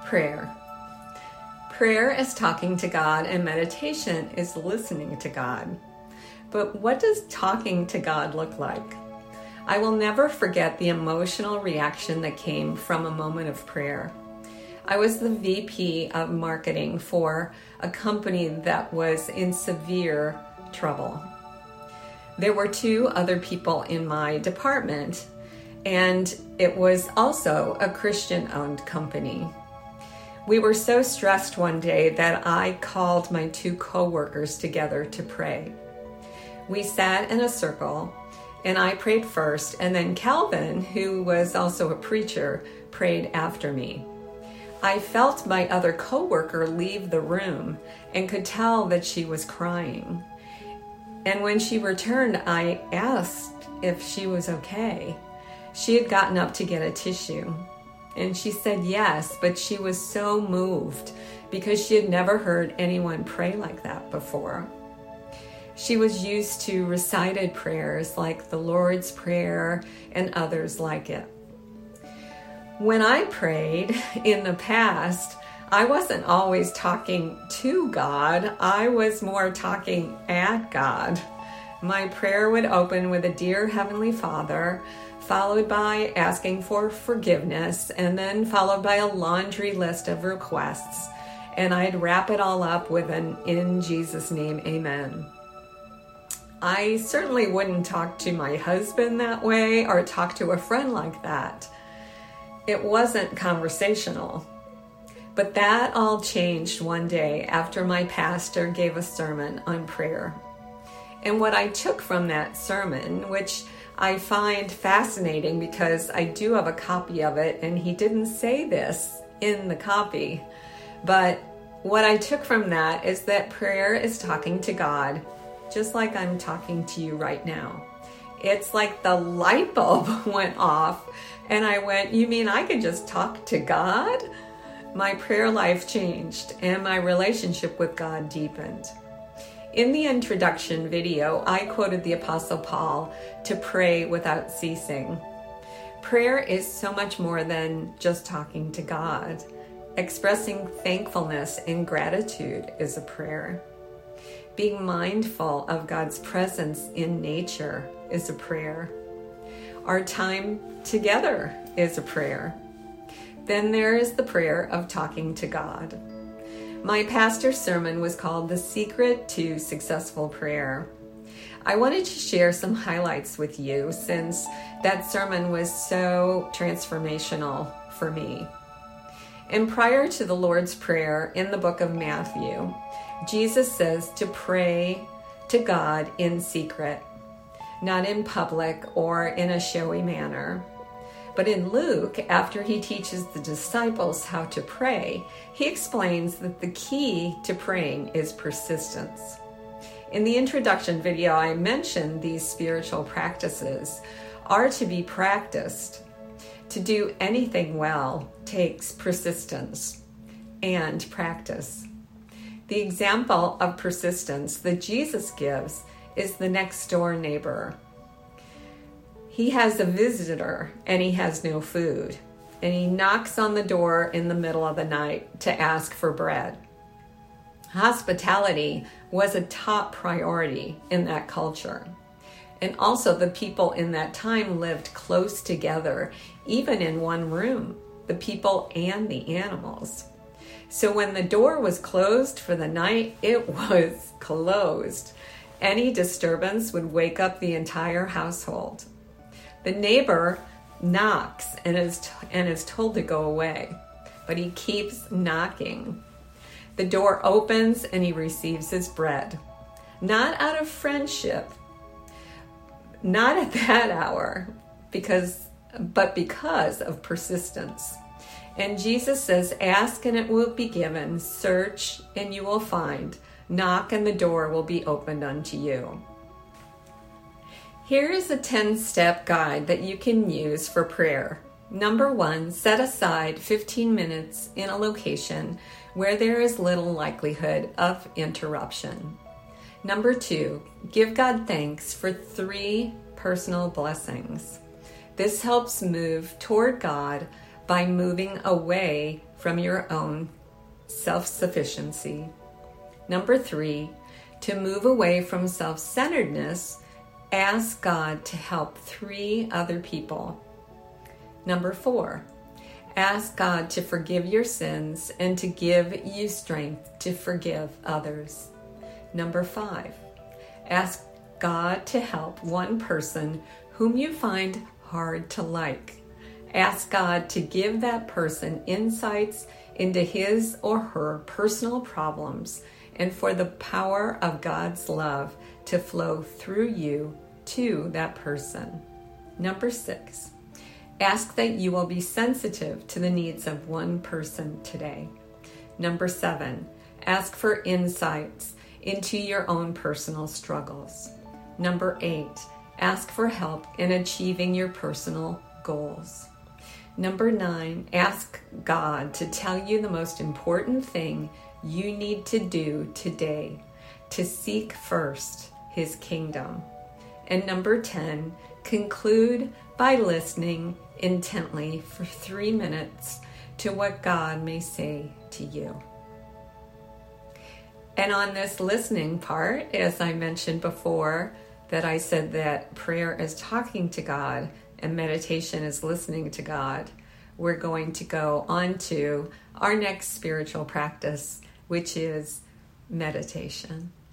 Prayer. Prayer is talking to God, and meditation is listening to God. But what does talking to God look like? I will never forget the emotional reaction that came from a moment of prayer. I was the VP of marketing for a company that was in severe trouble. There were 2 other people in my department, and it was also a Christian-owned company. We were so stressed one day that I called my 2 coworkers together to pray. We sat in a circle, and I prayed first, and then Calvin, who was also a preacher, prayed after me. I felt my other coworker leave the room and could tell that she was crying. And when she returned, I asked if she was okay. She had gotten up to get a tissue. And she said yes, but she was so moved because she had never heard anyone pray like that before. She was used to recited prayers like the Lord's Prayer and others like it. When I prayed in the past, I wasn't always talking to God. I was more talking at God. My prayer would open with a Dear Heavenly Father, followed by asking for forgiveness, and then followed by a laundry list of requests. And I'd wrap it all up with an "In Jesus' name, amen." I certainly wouldn't talk to my husband that way or talk to a friend like that. It wasn't conversational. But that all changed one day after my pastor gave a sermon on prayer. And what I took from that sermon, which I find fascinating because I do have a copy of it, and he didn't say this in the copy. But what I took from that is that prayer is talking to God, just like I'm talking to you right now. It's like the light bulb went off, and I went, you mean I could just talk to God? My prayer life changed, and my relationship with God deepened. In the introduction video, I quoted the Apostle Paul to pray without ceasing. Prayer is so much more than just talking to God. Expressing thankfulness and gratitude is a prayer. Being mindful of God's presence in nature is a prayer. Our time together is a prayer. Then there is the prayer of talking to God. My pastor's sermon was called The Secret to Successful Prayer. I wanted to share some highlights with you since that sermon was so transformational for me. And prior to the Lord's Prayer in the book of Matthew, Jesus says to pray to God in secret, not in public or in a showy manner. But in Luke, after he teaches the disciples how to pray, he explains that the key to praying is persistence. In the introduction video, I mentioned these spiritual practices are to be practiced. To do anything well takes persistence and practice. The example of persistence that Jesus gives is the next door neighbor. He has a visitor and he has no food, and he knocks on the door in the middle of the night to ask for bread. Hospitality was a top priority in that culture. And also the people in that time lived close together, even in one room, the people and the animals. So when the door was closed for the night, it was closed. Any disturbance would wake up the entire household. The neighbor knocks and is told to go away, but he keeps knocking. The door opens and he receives his bread, not out of friendship, not at that hour, but because of persistence. And Jesus says, ask and it will be given, search and you will find, knock and the door will be opened unto you. Here is a 10-step guide that you can use for prayer. Number 1, set aside 15 minutes in a location where there is little likelihood of interruption. Number 2, give God thanks for 3 personal blessings. This helps move toward God by moving away from your own self-sufficiency. Number 3, to move away from self-centeredness, ask God to help 3 other people. Number 4, ask God to forgive your sins and to give you strength to forgive others. Number 5, ask God to help one person whom you find hard to like. Ask God to give that person insights into his or her personal problems and for the power of God's love to flow through you to that person. Number 6, ask that you will be sensitive to the needs of one person today. Number 7, ask for insights into your own personal struggles. Number 8, ask for help in achieving your personal goals. Number 9, ask God to tell you the most important thing you need to do today to seek first his kingdom. And number 10, conclude by listening intently for 3 minutes to what God may say to you. And on this listening part, as I mentioned before, that I said that prayer is talking to God and meditation is listening to God, we're going to go on to our next spiritual practice, which is meditation.